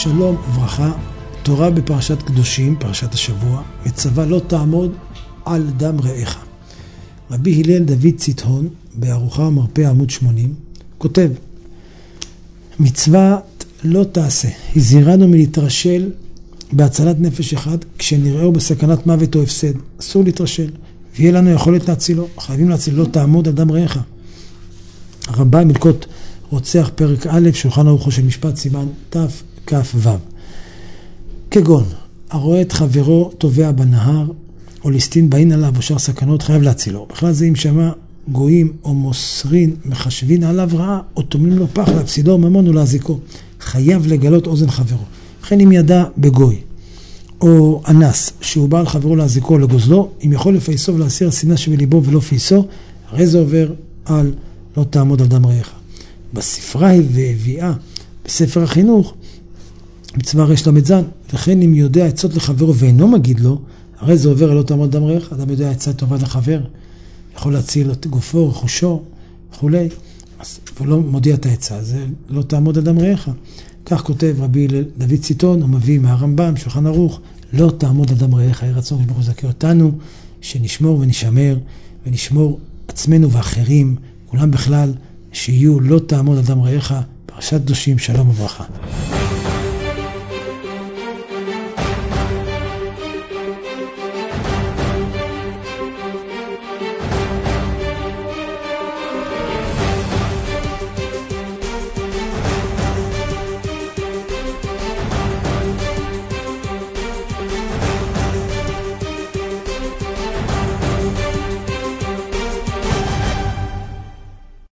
שלום וברכה, תורה בפרשת קדושים, פרשת השבוע, מצווה לא תעמוד על דם רעך. רבי הלל דוד ציטהון, בארוחה ומרפא עמוד 80, כותב, מצווה לא תעשה, הזהירנו מלהתרשל בהצלת נפש אחד, כשנראהו בסכנת מוות או הפסד, אסור להתרשל, ויהיה לנו יכולת להצילו, חייבים להציל, לא תעמוד על דם רעך. הרמב"ם מלקות רוצח פרק א', שולחן ערוכו של משפט סימן תכ"ו. כגון, הרואה את חברו טובע בנהר, או ליסטין באין עליו או שאר סכנות, חייב להצילו. בכלל זה אם שמע גויים או מוסרין מחשבין עליו רעה, או תומלים לו פח להפסידו או ממון או להזיקו, חייב לגלות אוזן חברו. לכן אם ידע בגוי, או אנס, שהוא בא על חברו להזיקו או לגוזלו, אם יכול לפייסו ולהסיר השנאה שבליבו ולא פייסו, הרי זה עובר על לא תעמוד על דם רעך. בספרה והביאה, בספר החינוך, מצווה רש למדזן, וכן אם יודע עצות לחברו ואינו מגיד לו, הרי זה עובר על לא תעמוד דם רעך. אדם יודע עצה טובה לחבר, יכול להציל את גופו, רכושו, וכולי, ולא מודיע את העצה, זה לא תעמוד על דם רעך. כך כותב רבי דוד ציטהון, הוא מביא מהרמב"ם, שולחן ערוך, לא תעמוד על דם רעך. יהי רצון ברוך הוא יזכה אותנו, שנשמור ונשמר, ונשמור עצמנו ואחרים, כולם בכלל, שיהיו לא תעמוד על דם רעך, פרשת קדושים, שלום וברכה.